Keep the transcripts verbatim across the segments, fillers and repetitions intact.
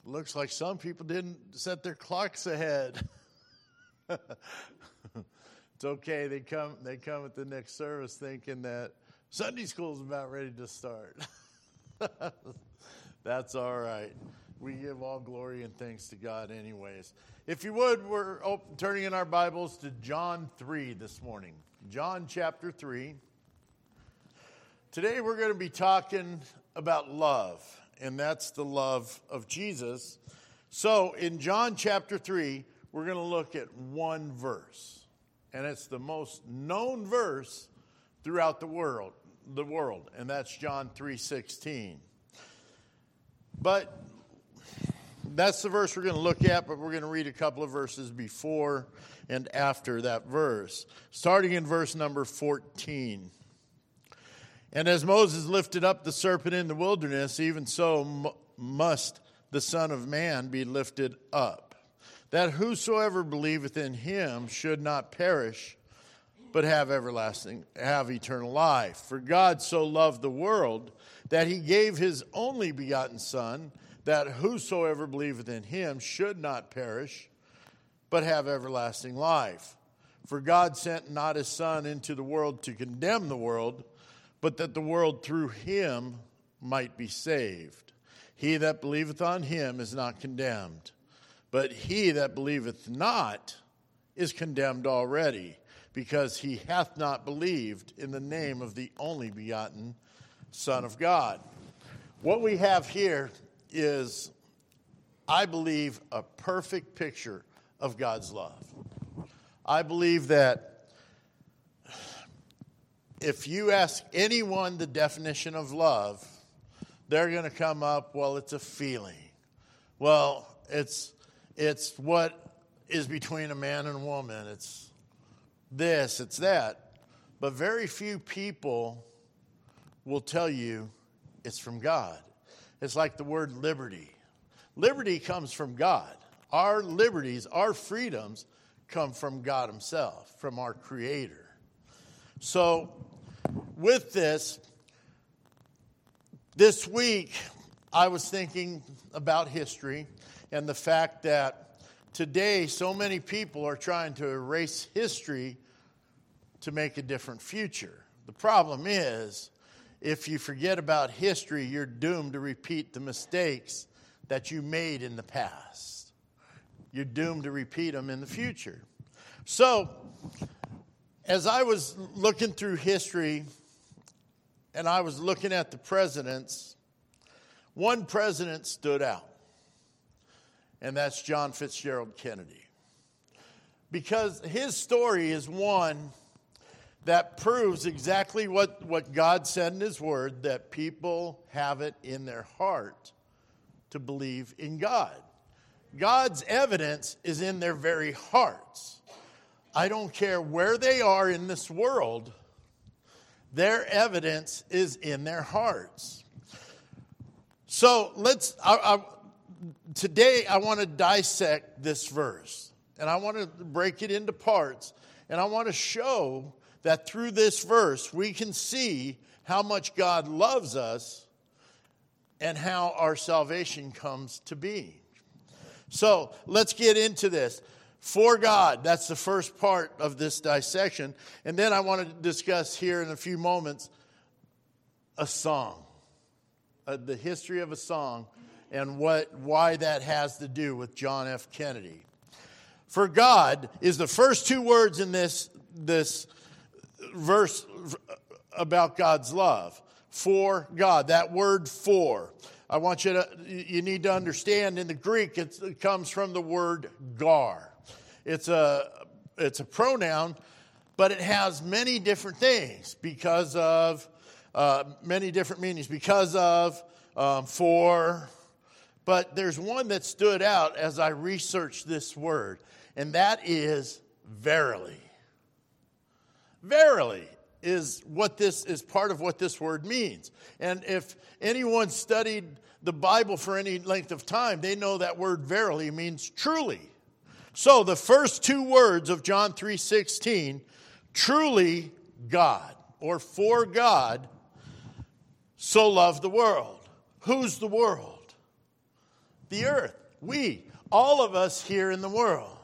Looks like some people didn't set their clocks ahead. It's okay. They come they come at the next service thinking that Sunday school is about ready to start. That's all right. We give all glory and thanks to God anyways. If you would, we're open, turning in our Bibles to John three this morning. John chapter three. Today we're going to be talking about love, and that's the love of Jesus. So in John chapter three, we're going to look at one verse, and it's the most known verse throughout the world, the world, and that's John three sixteen. But that's the verse we're going to look at, but we're going to read a couple of verses before and after that verse, starting in verse number fourteen. And as Moses lifted up the serpent in the wilderness, even so m- must the Son of Man be lifted up, that whosoever believeth in him should not perish, but have everlasting, have eternal life. For God so loved the world that he gave his only begotten Son, that whosoever believeth in him should not perish, but have everlasting life. For God sent not his Son into the world to condemn the world, but that the world through him might be saved. He that believeth on him is not condemned, but he that believeth not is condemned already, because he hath not believed in the name of the only begotten Son of God. What we have here is, I believe, a perfect picture of God's love. I believe that if you ask anyone the definition of love, they're going to come up, well, it's a feeling. Well, it's it's what is between a man and a woman. It's this, it's that. But very few people will tell you it's from God. It's like the word liberty. Liberty comes from God. Our liberties, our freedoms come from God himself, from our Creator. So with this, this week I was thinking about history and the fact that today so many people are trying to erase history to make a different future. The problem is, if you forget about history, you're doomed to repeat the mistakes that you made in the past. You're doomed to repeat them in the future. So, as I was looking through history and I was looking at the presidents, one president stood out, and that's John Fitzgerald Kennedy. Because his story is one that proves exactly what, what God said in his word, that people have it in their heart to believe in God. God's evidence is in their very hearts. I don't care where they are in this world, their evidence is in their hearts. So let's, I, I, today I want to dissect this verse, and I want to break it into parts, and I want to show that through this verse we can see how much God loves us and how our salvation comes to be. So let's get into this. For God, that's the first part of this dissection. And then I want to discuss here in a few moments a song, uh, the history of a song, and what why that has to do with John F. Kennedy. For God is the first two words in this, this verse about God's love. For God, that word for. I want you to, you need to understand in the Greek it's, it comes from the word gar. It's a, it's a pronoun, but it has many different things because of, uh, many different meanings. Because of, um, for, but there's one that stood out as I researched this word, and that is verily. Verily is what this is part of what this word means. And if anyone studied the Bible for any length of time, they know that word verily means truly. So the first two words of John three sixteen, truly God, or for God, so loved the world. Who's the world? the earth. We, all of us here in the world.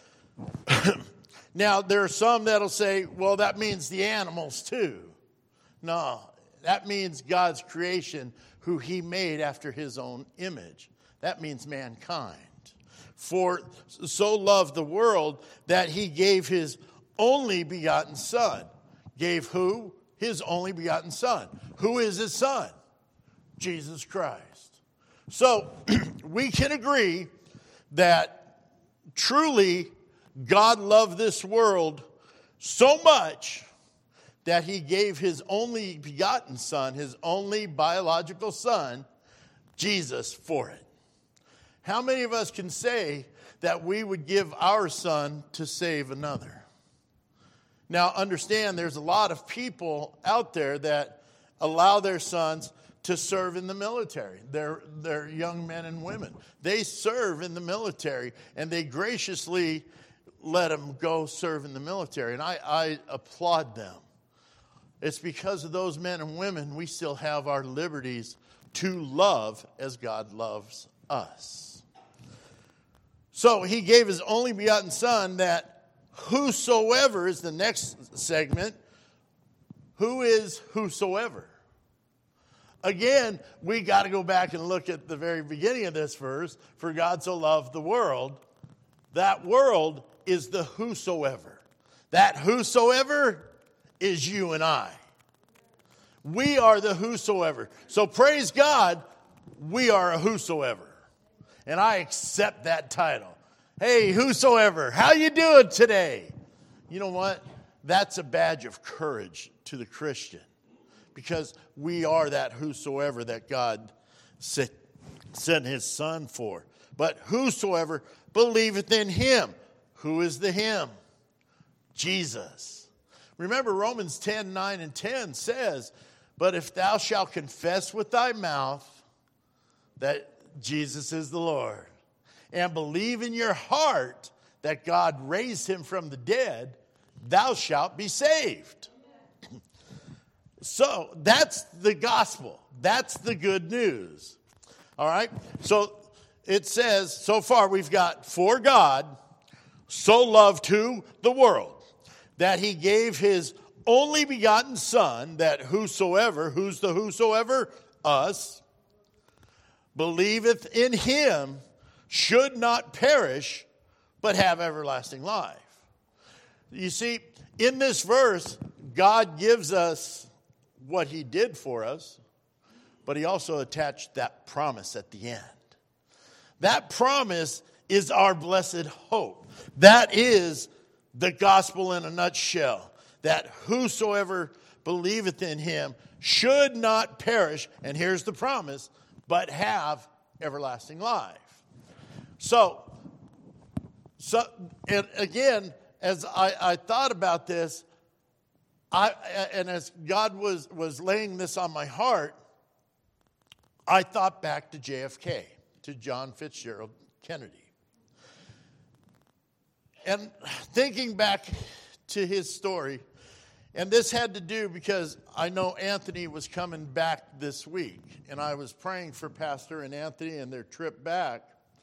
Now, there are some that'll say, well, that means the animals too. No, that means God's creation, who he made after his own image. That means mankind. For so loved the world that he gave his only begotten son. Gave who? His only begotten son. Who is his son? Jesus Christ. So we can agree that truly God loved this world so much that he gave his only begotten son, his only biological son, Jesus, for it. How many of us can say that we would give our son to save another? Now, understand, there's a lot of people out there that allow their sons to serve in the military. They're, they're young men and women. They serve in the military, and they graciously let them go serve in the military. And I, I applaud them. It's because of those men and women we still have our liberties to love as God loves us. So he gave his only begotten son, that whosoever is the next segment. Who is whosoever? Again, we got to go back and look at the very beginning of this verse. For God so loved the world. That world is the whosoever. That whosoever is you and I. We are the whosoever. So praise God, we are a whosoever. And I accept that title. Hey, whosoever, how you doing today? You know what? That's a badge of courage to the Christian. Because we are that whosoever that God sent his son for. But whosoever believeth in him. Who is the him? Jesus. Remember, Romans ten, nine and ten says, but if thou shalt confess with thy mouth that Jesus is the Lord, and believe in your heart that God raised him from the dead, thou shalt be saved. So that's the gospel. That's the good news. All right? So it says, so far we've got, for God so loved who? The world, that he gave his only begotten son, that whosoever, who's the whosoever? Us, believeth in him should not perish, but have everlasting life. You see, in this verse, God gives us what he did for us, but he also attached that promise at the end. That promise is our blessed hope. That is the gospel in a nutshell. That whosoever believeth in him should not perish, and here's the promise, but have everlasting life. So, so and again, as I, I thought about this, I and as God was, was laying this on my heart, I thought back to J F K, to John Fitzgerald Kennedy. And thinking back to his story, and this had to do because I know Anthony was coming back this week, and I was praying for Pastor and Anthony and their trip back.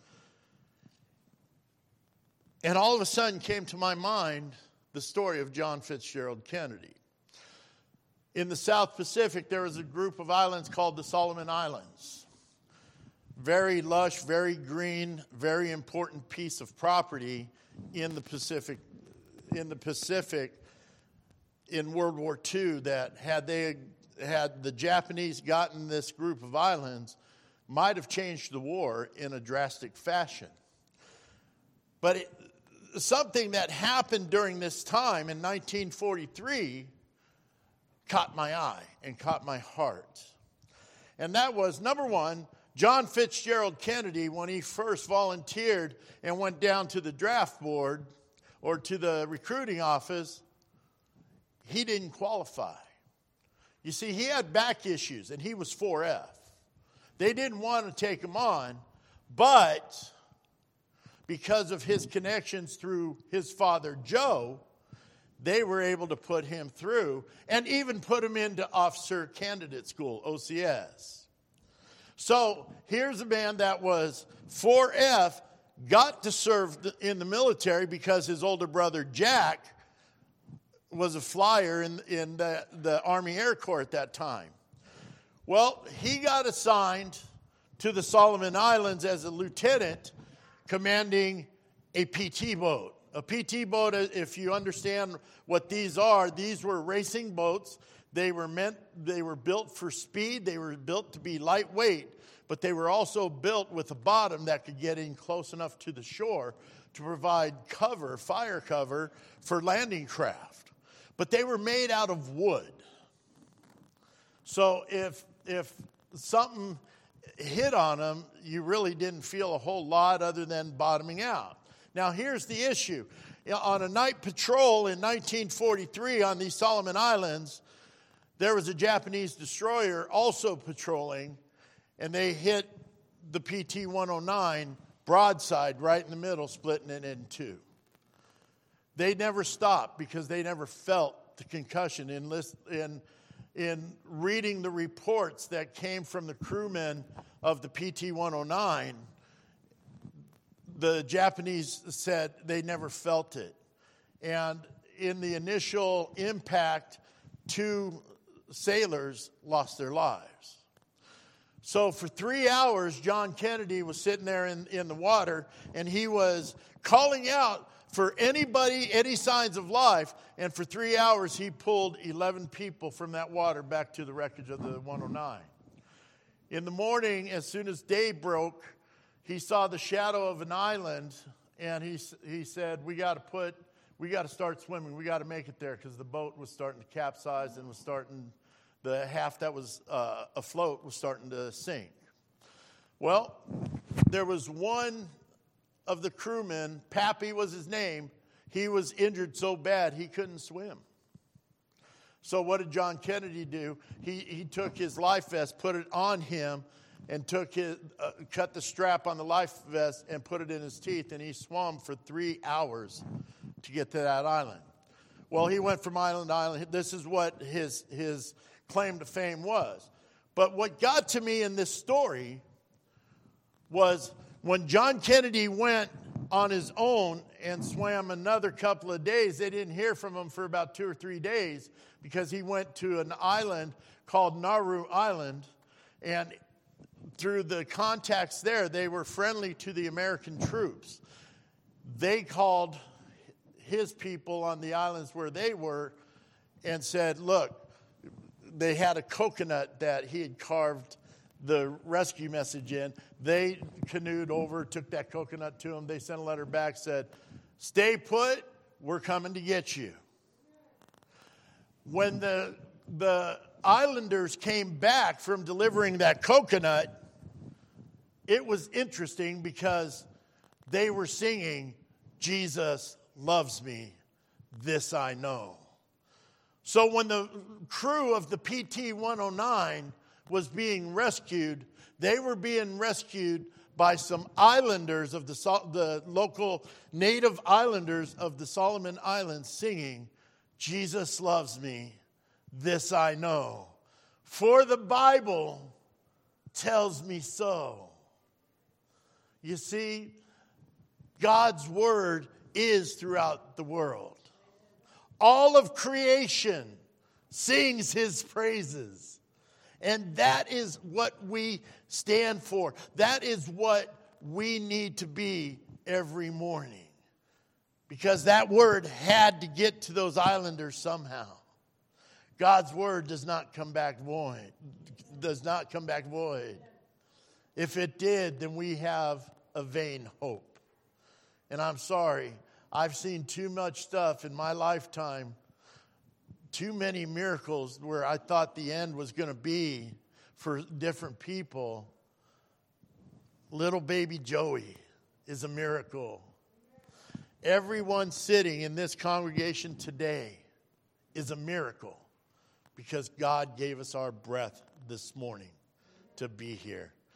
And all of a sudden came to my mind the story of John Fitzgerald Kennedy. In the South Pacific, there was a group of islands called the Solomon Islands. Very lush, very green, very important piece of property in the Pacific, in the Pacific in World War Two, that had they had the Japanese gotten this group of islands, might have changed the war in a drastic fashion. But it, something that happened during this time in nineteen forty-three caught my eye and caught my heart. And that was, number one, John Fitzgerald Kennedy, when he first volunteered and went down to the draft board or to the recruiting office, he didn't qualify. You see, he had back issues, and he was four F. They didn't want to take him on, but because of his connections through his father, Joe, they were able to put him through and even put him into Officer Candidate School, O C S. So here's a man that was four F, got to serve in the military because his older brother Jack was a flyer in, in the, the Army Air Corps at that time. Well, he got assigned to the Solomon Islands as a lieutenant commanding a P T boat. A P T boat, if you understand what these are, these were racing boats. They were meant, they were built for speed. They were built to be lightweight, but they were also built with a bottom that could get in close enough to the shore to provide cover, fire cover for landing craft. But they were made out of wood. So if if something hit on them, you really didn't feel a whole lot other than bottoming out. Now, here's the issue. On a night patrol in nineteen forty-three on these Solomon Islands, there was a Japanese destroyer also patrolling, and they hit the P T one oh nine broadside right in the middle, splitting it in two. They never stopped because they never felt the concussion. In, list, in, in reading the reports that came from the crewmen of the P T one oh nine, the Japanese said they never felt it. And in the initial impact, two sailors lost their lives. So for three hours, John Kennedy was sitting there in, in the water, and he was calling out for anybody, any signs of life. And for three hours, he pulled eleven people from that water back to the wreckage of the one oh nine. In the morning, as soon as day broke, he saw the shadow of an island, and he he said, we got to put, we got to start swimming. We got to make it there because the boat was starting to capsize and was starting, the half that was uh, afloat was starting to sink. Well, there was one of the crewmen, Pappy was his name. He was injured so bad he couldn't swim. So what did John Kennedy do? He he took his life vest, put it on him, and took his, uh, cut the strap on the life vest and put it in his teeth, and he swam for three hours to get to that island. Well, he went from island to island. This is what his, his claim to fame was. But what got to me in this story was when John Kennedy went on his own and swam another couple of days, they didn't hear from him for about two or three days because he went to an island called Nauru Island, and through the contacts there, they were friendly to the American troops. They called his people on the islands where they were and said, look, they had a coconut that he had carved the rescue message in. They canoed over, took that coconut to him. They sent a letter back, said, stay put, we're coming to get you. When the, the islanders came back from delivering that coconut, it was interesting because they were singing, Jesus loves me, this I know. So when the crew of the P T one oh nine was being rescued, they were being rescued by some islanders of the, the local native islanders of the Solomon Islands singing, Jesus loves me, this I know. For the Bible tells me so. You see, God's word is throughout the world. All of creation sings his praises. And that is what we stand for. That is what we need to be every morning. Because that word had to get to those islanders somehow. God's word does not come back void. Does not come back void. If it did, then we have a vain hope. And I'm sorry, I've seen too much stuff in my lifetime, too many miracles where I thought the end was going to be for different people. Little baby Joey is a miracle. Everyone sitting in this congregation today is a miracle because God gave us our breath this morning to be here.